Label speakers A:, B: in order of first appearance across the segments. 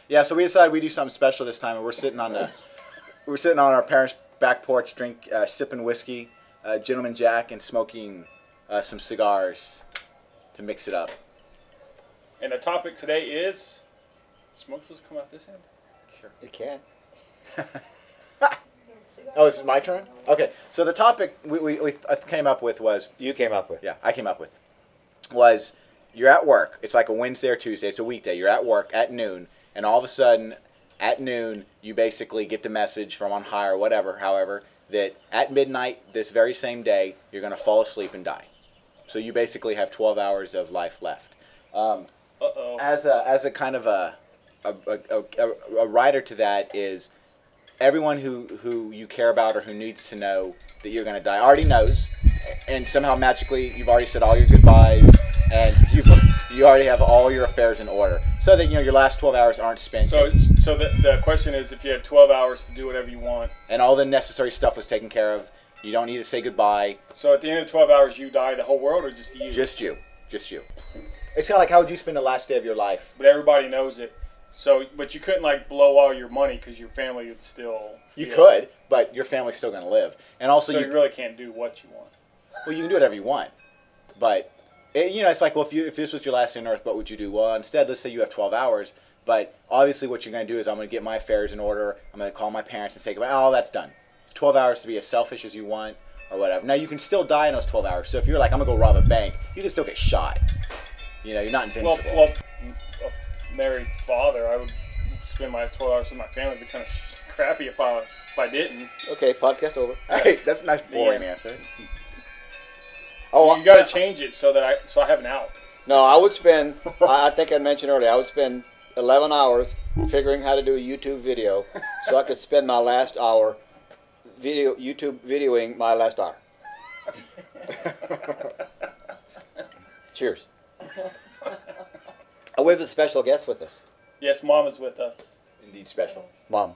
A: Yeah, so we decided we'd do something special this time, and we're sitting on our parents' back porch, sipping whiskey, Gentleman Jack, and smoking some cigars to mix it up.
B: And the topic today is... Smoke supposed to come out this end?
A: Sure.
C: It can.
A: Oh, this is my turn? Okay, so the topic I came up with was...
C: You came up with.
A: Yeah, I came up with. Was you're at work. It's like a Wednesday or Tuesday. It's a weekday. You're at work at noon, and all of a sudden, at noon, you basically get the message from on high or whatever, however, that at midnight this very same day, you're going to fall asleep and die. So you basically have 12 hours of life left. As a kind of a rider to that is everyone who you care about or who needs to know that you're going to die already knows, and somehow magically you've already said all your goodbyes and you already have all your affairs in order, so that your last 12 hours aren't spent.
B: So the question is, if you had 12 hours to do whatever you want,
A: and all the necessary stuff was taken care of, you don't need to say goodbye.
B: So at the end of 12 hours, you die, the whole world, or just you?
A: Just you. It's kind of like, how would you spend the last day of your life?
B: But everybody knows it. So, but you couldn't blow all your money because your family would still.
A: You could, but your family's still going to live, and also
B: so you really can't do what you want.
A: Well, you can do whatever you want, but it's like, well, if this was your last day on Earth, what would you do? Well, instead, let's say you have 12 hours, but obviously, what you're going to do is I'm going to get my affairs in order. I'm going to call my parents and say goodbye. Oh, that's done. 12 hours to be as selfish as you want, or whatever. Now, you can still die in those 12 hours. So if you're like, I'm going to go rob a bank, you can still get shot. You're not invincible.
B: Well, a married father, I would spend my 12 hours with my family. It'd be kind of crappy if I didn't.
C: Okay, podcast over.
A: Hey, that's a nice boring answer.
B: Oh, you got to change it so I have an out.
C: No, I would spend. I think I mentioned earlier. I would spend 11 hours figuring how to do a YouTube video, so I could spend my last hour YouTube videoing my last hour. Cheers. We have a special guest with us.
B: Yes, Mom is with us.
A: Indeed special.
C: Mom.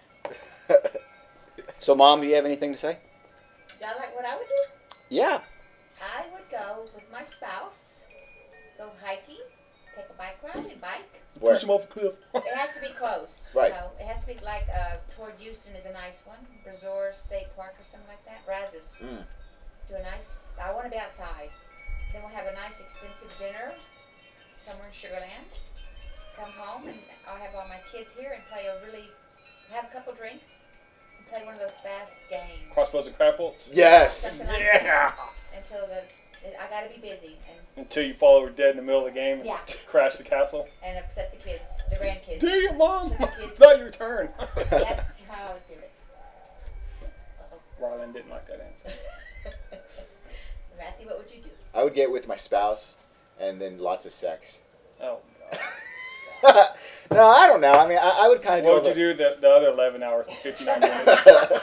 C: So, Mom, do you have anything to say?
D: Y'all like what I would do?
C: Yeah.
D: I would go with my spouse, go hiking, take a bike ride and bike.
A: Where?
B: Push him off a cliff.
D: It has to be close.
A: Right.
D: It has to be toward Houston is a nice one. Brazos State Park or something like that. Brazos. Do a nice, I want to be outside. Then we'll have a nice expensive dinner somewhere in Sugar Land. Come home and I'll have all my kids here and have a couple drinks and play one of those fast games.
B: Crossbows and crapoles?
A: Yes.
D: Something like
B: Yeah.
D: that. I gotta be busy
B: Until you fall over dead in the middle of the game and crash the castle.
D: and upset the kids, the grandkids.
B: Damn, Mom!
D: The kids.
B: It's not your turn.
D: That's how I would do it.
B: Rylan didn't like that answer.
D: Matthew, what would you do?
A: I would get with my spouse and then lots of sex.
B: Oh, God.
A: No, I don't know. I mean, I would kind of do
B: What would you do the other 11 hours and 59 minutes?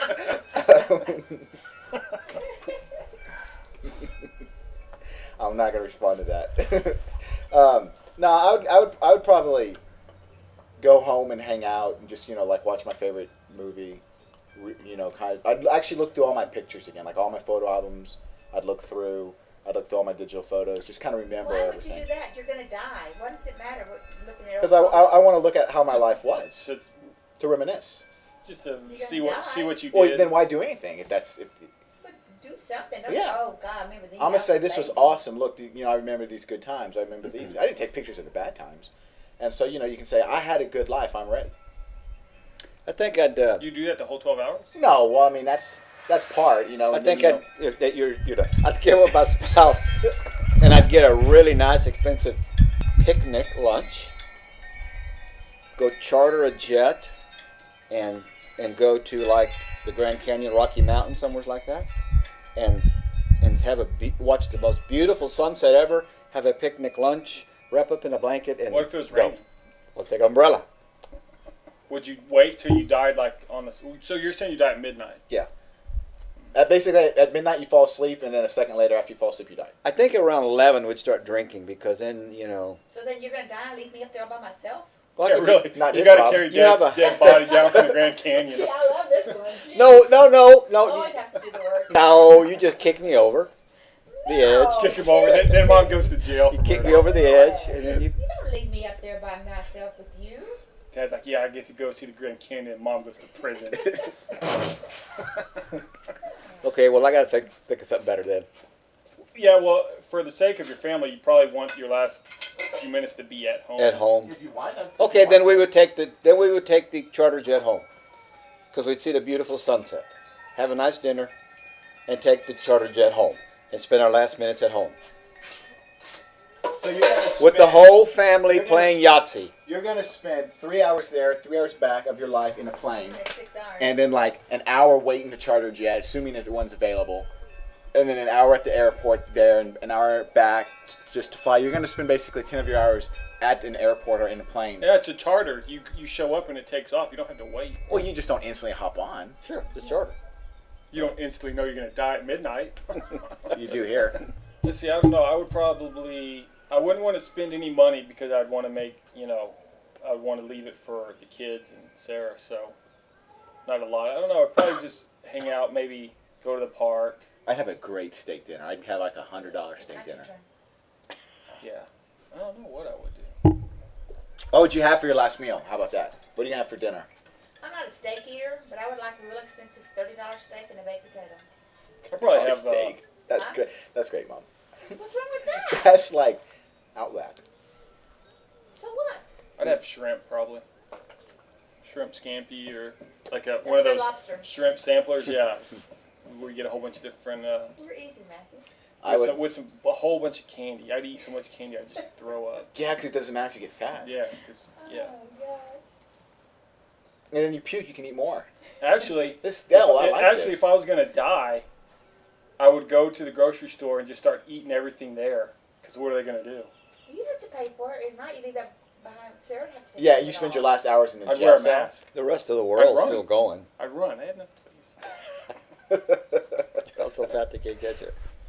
A: I'm not going to respond to that. No, I would probably go home and hang out and just, watch my favorite movie. I'd actually look through all my pictures again, like all my photo albums. I'd look through all my digital photos, just kind of remember everything.
D: Why would you do that? You're going to die. What does it matter looking at
A: Because I want to look at how my life was,
B: Just
A: to reminisce.
B: to
D: You're
B: see
D: gonna
B: what you did.
A: Well, then why do anything if that's...
D: But do something. Don't
A: Yeah.
D: Oh, God, I remember these.
A: I'm going to say this was
D: baby.
A: awesome. Look, I remember these good times. I remember these. I didn't take pictures of the bad times. And so, you can say, I had a good life. I'm ready.
C: I think I'd.
B: You do that the whole 12 hours?
A: No, well, I mean, that's part,
C: I think I'd get with my spouse, and I'd get a really nice, expensive picnic lunch. Go charter a jet, and go to the Grand Canyon, Rocky Mountain, somewhere like that, and have watch the most beautiful sunset ever. Have a picnic lunch, wrap up in a blanket, and
B: What if it was
C: go.
B: raining?
C: We'll take an umbrella.
B: Would you wait till you died on the... So you're saying you die at midnight?
A: Yeah. Basically, at midnight you fall asleep, and then a second later after you fall asleep you die.
C: I think around 11 we'd start drinking, because then,
D: So then you're going to die and leave me up there all by myself?
C: Well,
B: Yeah, really.
A: Not
B: You
A: his
B: got to
A: problem.
B: carry
C: You have
B: dead body down from the Grand Canyon.
D: See, I love this one. Jeez.
C: No.
D: I always have to do the work.
C: No, you just kick me over the edge.
D: No.
B: Kick him over. Then Mom goes to jail.
C: You
B: for
C: kick
B: murder.
C: me over the edge, and then you...
D: You don't leave me up there by myself with you.
B: Dad's like, yeah, I get to go see the Grand Canyon, and Mom goes to prison.
C: Okay, well, I got to think of something better then.
B: Yeah, well, for the sake of your family, you probably want your last few minutes to be at home.
C: At home.
A: If you want them,
C: Okay, then we would take the charter jet home, because we'd see the beautiful sunset, have a nice dinner, and take the charter jet home and spend our last minutes at home
A: So you're gonna
C: with the whole family playing Yahtzee.
A: You're gonna spend 3 hours there, 3 hours back of your life in a plane,
D: Next 6 hours.
A: and then like an hour waiting to charter jet, assuming that one's available, and then an hour at the airport there, and an hour back just to fly. You're gonna spend basically 10 of your hours at an airport or in a plane.
B: Yeah, it's a charter. You show up and it takes off. You don't have to wait.
A: Well, you just don't instantly hop on.
C: Sure, the charter.
B: You don't instantly know you're going to die at midnight.
A: You do here.
B: Let's see, I don't know. I wouldn't want to spend any money because I'd want to make, I'd want to leave it for the kids and Sarah. So, not a lot. I don't know. I'd probably just hang out, maybe go to the park.
A: I'd have a great steak dinner. I'd have like $100
D: It's
A: steak
D: not your
A: dinner.
D: turn.
B: Yeah. I don't know what I would do.
A: What would you have for your last meal? How about that? What are you gonna have for dinner?
D: I'm not a steak eater, but I would like a real expensive $30 steak and a baked potato.
B: I'd probably
A: Oh,
B: have
A: steak. That's
D: Huh?
A: great. That's great, Mom.
D: What's wrong with that?
A: That's like Outback.
D: So what?
B: I'd have shrimp probably. Shrimp scampi or like one of
D: Red
B: those
D: Lobster.
B: shrimp samplers. Yeah, where you get a whole bunch of different.
D: We're easy, Matthew.
A: I would.
B: with a whole bunch of candy. I'd eat so much candy I'd just throw up.
A: Yeah, because it doesn't matter if you get fat.
B: Yeah, yeah.
D: Oh, gosh.
A: And then you puke, you can eat more.
B: Actually,
A: Actually,
B: if I was gonna die, I would go to the grocery store and just start eating everything there. Because what are they gonna do?
D: You have to pay for it. If not, you leave that behind. Sarah would have to.
A: yeah, you spend your last hours in the
B: I'd
A: jail
B: wear a
A: cell.
B: mask.
C: The rest of the world's
B: run.
C: still going.
B: I'd run. I had no place.
C: You're so fat they can't get you.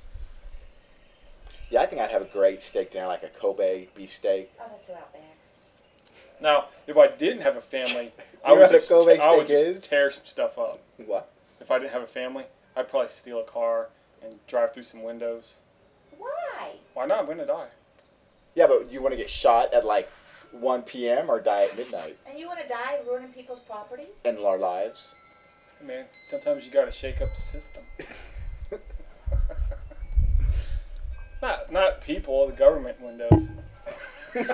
A: Yeah, I think I'd have a great steak dinner, like a Kobe beef steak.
D: Oh, that's so outback.
B: Now, if I didn't have a family, I
A: You know
B: would
A: what a
B: just
A: Kobe
B: I would
A: steak
B: just
A: is?
B: tear some stuff up.
A: What?
B: If I didn't have a family, I'd probably steal a car and drive through some windows.
D: Why?
B: Why not? I'm gonna die.
A: Yeah, but you want to get shot at like 1 p.m. or die at midnight
D: And you want to die ruining people's property?
A: in our lives?
B: Man, sometimes you gotta shake up the system. Not people, the government windows.
D: But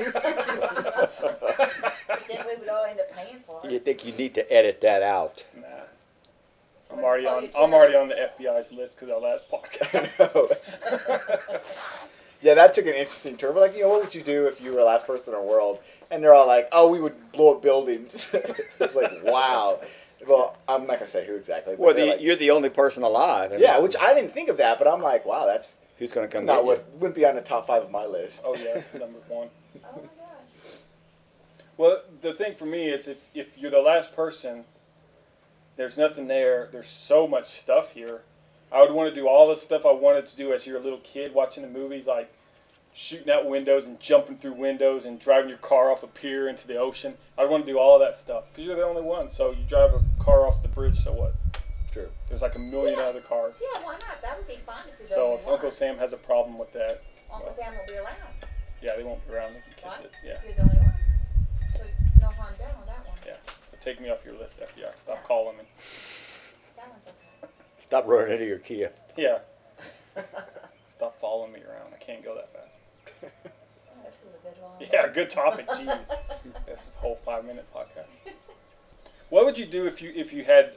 D: then we would all end up paying for it.
C: You think you need to edit that out?
B: Nah. I'm
D: Somebody
B: already
D: call
B: on.
D: you
B: I'm already on the
D: terrorist.
B: FBI's list because our last podcast.
A: Yeah, that took an interesting turn. But like, what would you do if you were the last person in the world? And they're all like, "Oh, we would blow up buildings." It's like, wow. Well, I'm not gonna say who exactly. But
C: Well,
A: they're like,
C: you're the only person alive. I mean,
A: yeah, which I didn't think of that, but I'm like, wow, that's
C: who's going to come
A: not
C: get you?
A: what wouldn't be on the top 5 of my list.
B: Oh yeah, that's number one.
D: Oh my gosh.
B: Well, the thing for me is if you're the last person, there's nothing there. There's so much stuff here. I would want to do all the stuff I wanted to do as you're a little kid watching the movies, like shooting out windows and jumping through windows and driving your car off a pier into the ocean. I'd want to do all of that stuff because you're the only one. So you drive a car off the bridge, so what?
A: True.
B: There's like a million
D: Yeah.
B: other cars.
D: Yeah, why not? That would be fun if you're the
B: So
D: only
B: if
D: one.
B: Uncle Sam has a problem with that,
D: Uncle Sam will be around.
B: yeah, they won't be around. They can kiss
D: Right?
B: it. Yeah,
D: You're the only one. So no harm done on that one.
B: yeah. So take me off your list, FBI. Stop calling me.
D: That one's okay.
C: Stop running into your Kia.
B: Yeah. Stop following me around. I can't go that fast.
D: Oh, this was a good one.
B: Yeah, good topic. Jeez, that's a whole 5-minute podcast. What would you do if you had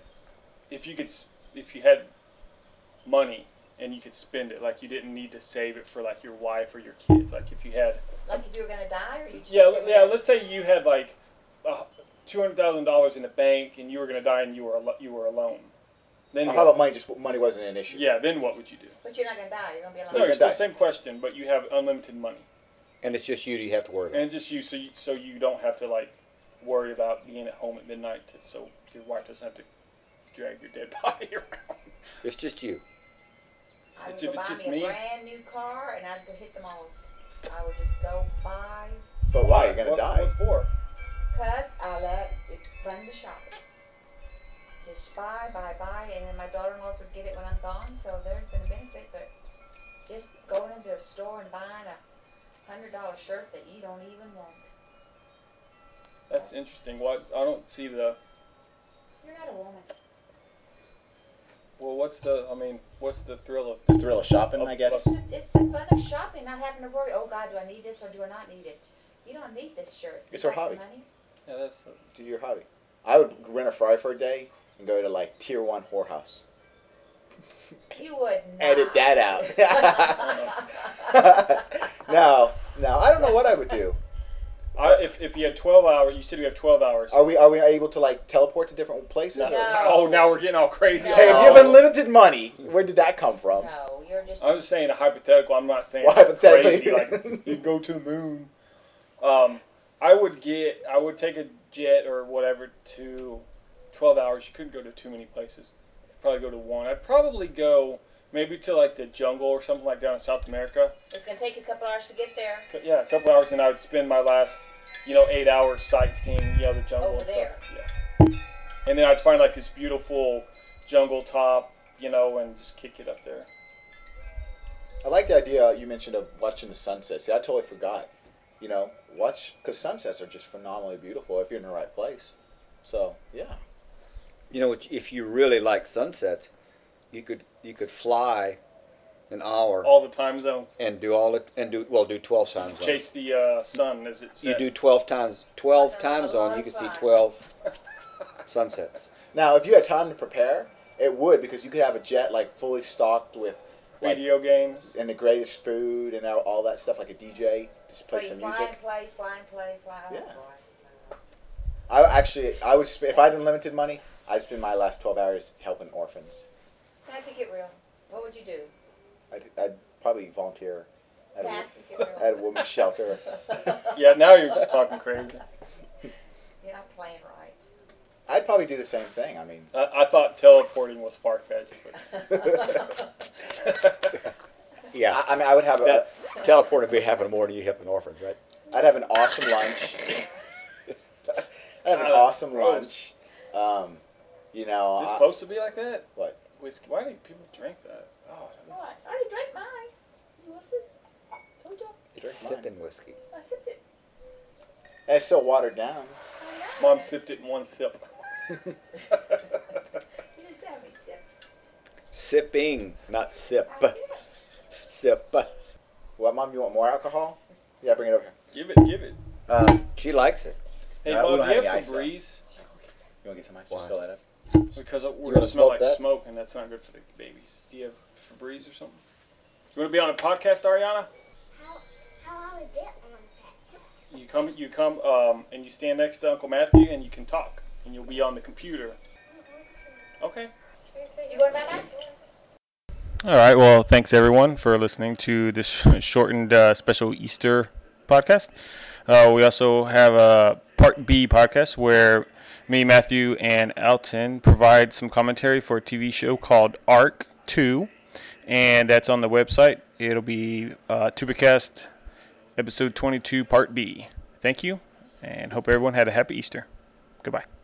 B: money and you could spend it, like you didn't need to save it for like your wife or your kids? Like if you had
D: Like if you were gonna die, or you just
B: yeah.
D: live
B: Let's say you had like $200,000 in the bank and you were gonna die and you were alone. Then
A: How
B: what?
A: about money? Just money wasn't an issue.
B: Yeah. Then what would you do?
D: But you're not gonna die. You're gonna be alive.
B: No,
A: You're
B: it's
A: gonna
B: the
A: die.
B: same question, but you have unlimited money.
C: And it's just you have to worry about.
B: And just you, so you don't have to like worry about being at home at midnight, so your wife doesn't have to drag your dead body around.
C: It's just you.
D: I would
B: If
D: go
B: it's
D: buy
B: just
D: me
B: me?
D: a brand new car, and I'd go hit the malls. I would just go buy,
A: But why? You're gonna
B: What-
A: die.
B: What for?
D: cause it's fun to shop. Just buy, and then my daughter-in-laws would get it when I'm gone, so they're gonna benefit. But just going into a store and buying a $100 shirt that you don't even want.
B: That's interesting. What I don't see the.
D: You're not a woman.
B: Well, what's the thrill of?
A: The thrill of shopping, I guess.
D: It's the fun of shopping, not having to worry. Oh God, do I need this or do I not need it? You don't need this shirt.
A: It's
D: You
A: her
D: got the
A: hobby.
D: money.
B: Yeah, that's.
A: Do your hobby. I would rent a Ferrari for a day and go to like tier 1 whorehouse.
D: You would not.
A: Edit that out. No, I don't know what I would do.
B: If you had 12 hours, you said we have 12 hours.
A: Are we able to like teleport to different places?
B: No.
A: or-
B: Oh, now we're getting all crazy.
D: No.
A: Hey, if you have unlimited money, where did that come from?
D: No, you're just.
B: I'm just saying a hypothetical. I'm not saying
A: Well, hypothetically.
B: crazy. Like you go to the moon. I would take a jet or whatever to 12 hours. You couldn't go to too many places. You'd probably go to one. I'd probably go maybe to like the jungle or something like down in South America.
D: It's gonna take you a couple hours to get there.
B: Yeah, a couple hours, and I would spend my last 8 hours sightseeing the jungle
D: Over
B: and
D: there.
B: stuff. Yeah. And then I'd find like this beautiful jungle top, and just kick it up there.
A: I like the idea you mentioned of watching the sunset. See, I totally forgot. Because sunsets are just phenomenally beautiful if you're in the right place. So, yeah.
C: If you really like sunsets, you could fly an hour
B: All the time zones.
C: and do 12 time zones.
B: Chase the sun as it sets.
C: You do 12 time
D: That's a
C: zone,
D: lot
C: you
D: of
C: could see
D: fun.
C: 12 sunsets.
A: Now, if you had time to prepare, it would, because you could have a jet like fully stocked with like,
B: video games.
A: and the greatest food and all that stuff, like a DJ, just
D: So
A: play
D: you
A: some
D: fly
A: music.
D: and play, fly and play, fly. Oh,
A: Yeah.
D: boy.
A: I would if I had unlimited money, I'd spend my last 12 hours helping orphans.
D: Now think it real. What would you do?
A: I'd probably volunteer at
D: Now
A: a,
D: think it real.
A: at a women's shelter.
B: Yeah, now you're just talking crazy.
D: You're not playing right.
A: I'd probably do the same thing. I mean,
B: I thought teleporting was far-fetched.
C: Yeah.
A: I mean, I would have
C: That teleport would be happening more than you helping orphans, right?
A: I'd have an awesome lunch. I'd have an
B: that's
A: awesome
B: gross.
A: lunch.
B: It's supposed to be like that?
A: What?
B: Whiskey. Why do people drink that? Oh,
D: What? I already drank mine. You want this? Told you.
A: Drink mine.
C: Sipping whiskey.
D: I sipped it.
A: And it's still watered down.
D: I know.
B: Mom sipped it in one sip.
D: You didn't say how many sips.
C: Sipping, not sip.
D: I sipped.
C: Sip.
A: What, Mom? You want more alcohol? Yeah, bring it over here.
B: Give it.
C: She likes it.
B: Hey,
A: No, we
B: Mom,
A: don't
B: do you
A: have
B: have
A: any ice, though.
B: Febreze?
A: You want to get some ice?
C: Why?
A: Just fill that up.
B: Because we're
C: You
B: going
C: wanna
B: to smell
C: smoke
B: like
C: that?
B: smoke, and that's not good for the babies. Do you have Febreze or something? You want to be on a podcast, Ariana?
E: How I would get on that?
B: You come, and you stand next to Uncle Matthew, and you can talk, and you'll be on the computer. Okay.
D: You going to bed now?
B: All right. Well, thanks everyone for listening to this shortened special Easter podcast. We also have a Part B podcast where me, Matthew, and Alton provide some commentary for a TV show called Arc 2, and that's on the website. It'll be Tubacast episode 22, Part B. Thank you, and hope everyone had a happy Easter. Goodbye.